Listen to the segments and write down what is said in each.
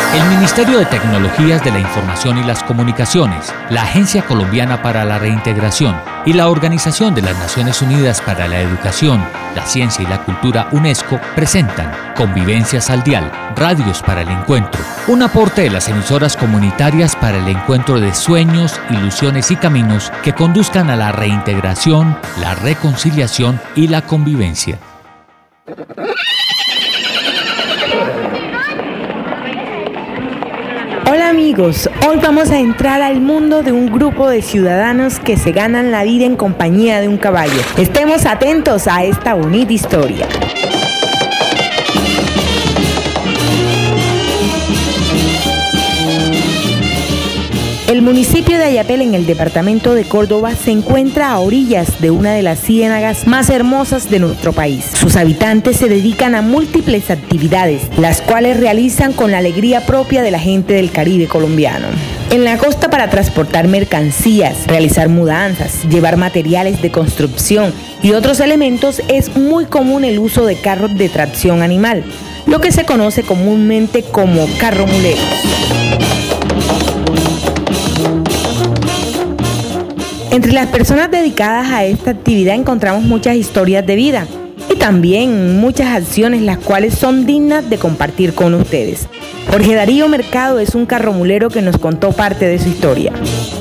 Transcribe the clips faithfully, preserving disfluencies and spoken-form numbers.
El Ministerio de Tecnologías de la Información y las Comunicaciones, la Agencia Colombiana para la Reintegración y la Organización de las Naciones Unidas para la Educación, la Ciencia y la Cultura UNESCO presentan Convivencias al Dial, Radios para el Encuentro, un aporte de las emisoras comunitarias para el encuentro de sueños, ilusiones y caminos que conduzcan a la reintegración, la reconciliación y la convivencia. Hola amigos, hoy vamos a entrar al mundo de un grupo de ciudadanos que se ganan la vida en compañía de un caballo. Estemos atentos a esta bonita historia. El municipio de Ayapel, en el departamento de Córdoba, se encuentra a orillas de una de las ciénagas más hermosas de nuestro país. Sus habitantes se dedican a múltiples actividades, las cuales realizan con la alegría propia de la gente del Caribe colombiano. En la costa, para transportar mercancías, realizar mudanzas, llevar materiales de construcción y otros elementos, es muy común el uso de carros de tracción animal, lo que se conoce comúnmente como carromuleros. Entre las personas dedicadas a esta actividad encontramos muchas historias de vida y también muchas acciones las cuales son dignas de compartir con ustedes. Jorge Darío Mercado es un carromulero que nos contó parte de su historia.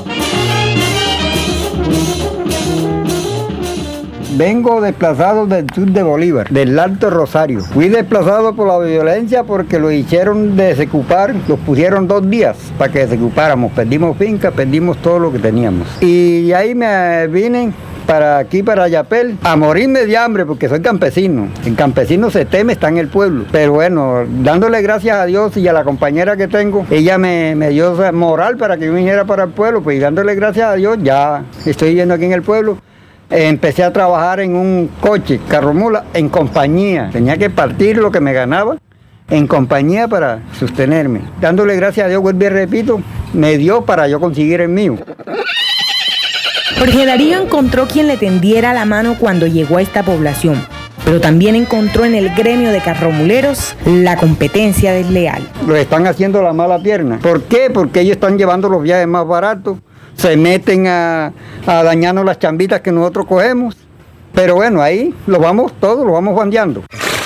Vengo desplazado del sur de Bolívar, del Alto Rosario. Fui desplazado por la violencia porque lo hicieron desocupar, los pusieron dos días para que desocupáramos. Perdimos finca, perdimos todo lo que teníamos. Y ahí me vine para aquí, para Ayapel, a morirme de hambre porque soy campesino. El campesino se teme, está en el pueblo. Pero bueno, dándole gracias a Dios y a la compañera que tengo, ella me, me dio moral para que yo viniera para el pueblo, pues y dándole gracias a Dios, ya estoy viviendo aquí en el pueblo. Empecé a trabajar en un coche, carromula, en compañía. Tenía que partir lo que me ganaba en compañía para sostenerme. Dándole gracias a Dios, vuelvo y repito, me dio para yo conseguir el mío. Jorge Darío encontró quien le tendiera la mano cuando llegó a esta población, pero también encontró en el gremio de carromuleros la competencia desleal. Lo están haciendo la mala pierna. ¿Por qué? Porque ellos están llevando los viajes más baratos. Se meten a, a dañarnos las chambitas que nosotros cogemos. Pero bueno, ahí lo vamos todos, lo vamos bandeando.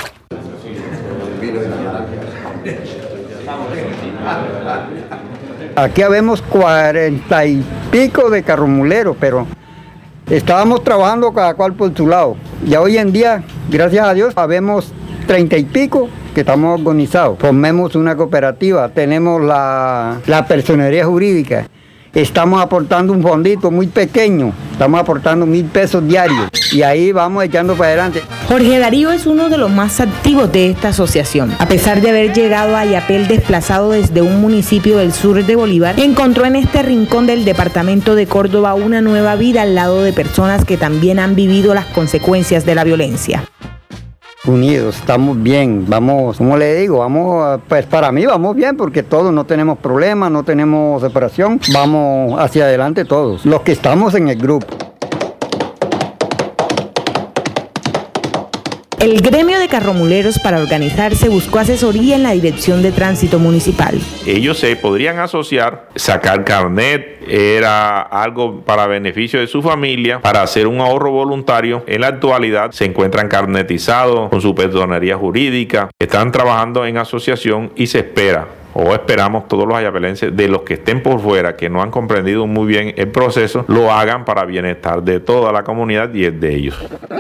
Aquí habemos cuarenta y pico de carromuleros, pero estábamos trabajando cada cual por su lado. Ya hoy en día, gracias a Dios, habemos treinta y pico que estamos organizados. Formemos una cooperativa, tenemos la, la personería jurídica. Estamos aportando un fondito muy pequeño, estamos aportando mil pesos diarios y ahí vamos echando para adelante. Jorge Darío es uno de los más activos de esta asociación. A pesar de haber llegado a Ayapel desplazado desde un municipio del sur de Bolívar, encontró en este rincón del departamento de Córdoba una nueva vida al lado de personas que también han vivido las consecuencias de la violencia. Unidos, estamos bien, vamos, como le digo, vamos, pues para mí vamos bien porque todos no tenemos problemas, no tenemos separación, vamos hacia adelante todos, los que estamos en el grupo. El gremio de carromuleros, para organizarse, buscó asesoría en la Dirección de Tránsito Municipal. Ellos se podrían asociar, sacar carnet, era algo para beneficio de su familia, para hacer un ahorro voluntario. En la actualidad se encuentran carnetizados con su personería jurídica, están trabajando en asociación y se espera, o esperamos todos los ayapelenses, de los que estén por fuera, que no han comprendido muy bien el proceso, lo hagan para bienestar de toda la comunidad y el de ellos.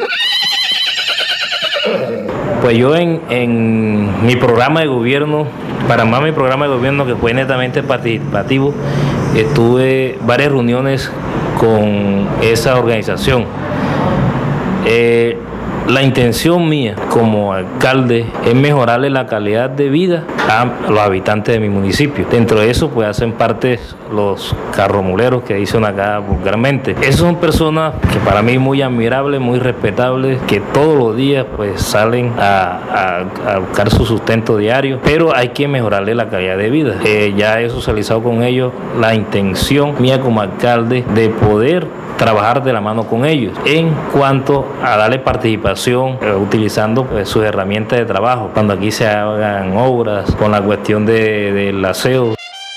Pues yo en, en mi programa de gobierno, para más mi programa de gobierno que fue netamente participativo, estuve varias reuniones con esa organización. Eh, La intención mía como alcalde es mejorarle la calidad de vida a los habitantes de mi municipio. Dentro de eso pues hacen parte los carromuleros que dicen acá vulgarmente. Esas son personas que para mí muy admirables, muy respetables, que todos los días pues salen a, a, a buscar su sustento diario, pero hay que mejorarle la calidad de vida. Eh, ya he socializado con ellos la intención mía como alcalde de poder trabajar de la mano con ellos en cuanto a darle participación eh, utilizando pues, sus herramientas de trabajo, cuando aquí se hagan obras, con la cuestión de, del aseo.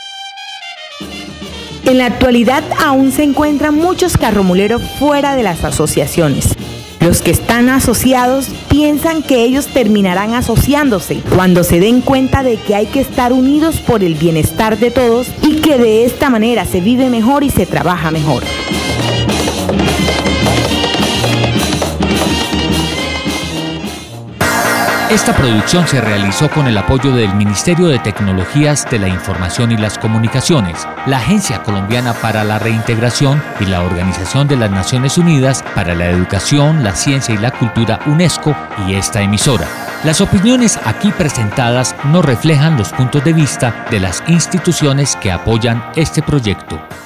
En la actualidad aún se encuentran muchos carromuleros fuera de las asociaciones. Los que están asociados piensan que ellos terminarán asociándose cuando se den cuenta de que hay que estar unidos por el bienestar de todos y que de esta manera se vive mejor y se trabaja mejor. Esta producción se realizó con el apoyo del Ministerio de Tecnologías de la Información y las Comunicaciones, la Agencia Colombiana para la Reintegración y la Organización de las Naciones Unidas para la Educación, la Ciencia y la Cultura UNESCO y esta emisora. Las opiniones aquí presentadas no reflejan los puntos de vista de las instituciones que apoyan este proyecto.